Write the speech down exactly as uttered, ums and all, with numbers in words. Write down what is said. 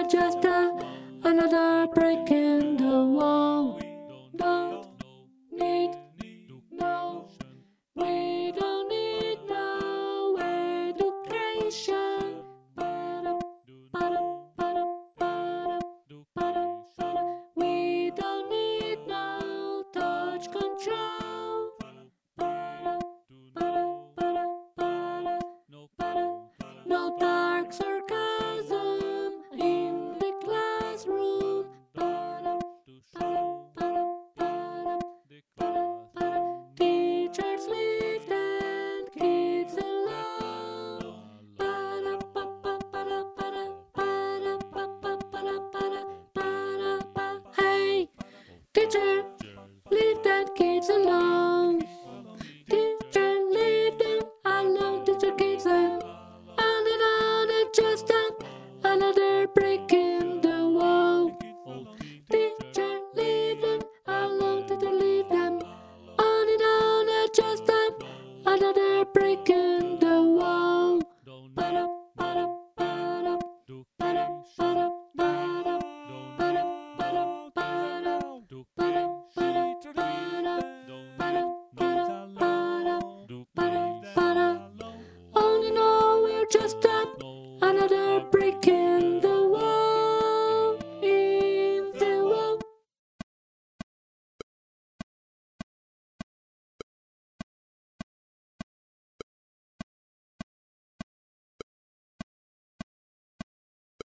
just a, another break in the wall. Don't need no, we don't need no education. Ba-da, ba-da, ba-da, ba-da, ba-da, ba-da. We don't need no touch control. Ba-da, ba-da, ba-da, ba-da, ba-da. No dark sarcasm in the classroom. Ba-da, ba-da, ba-da, ba-da, ba-da, ba-da. Teachers lift and kids alone. Ba-da, ba-ba, ba-da, ba-da, ba-da, ba-ba, ba-da, ba-da, ba-da, ba. Hey, teacher, leave that kids alone. Teacher, leave them alone. Teacher, kids alone. On and on, it's just an, another break in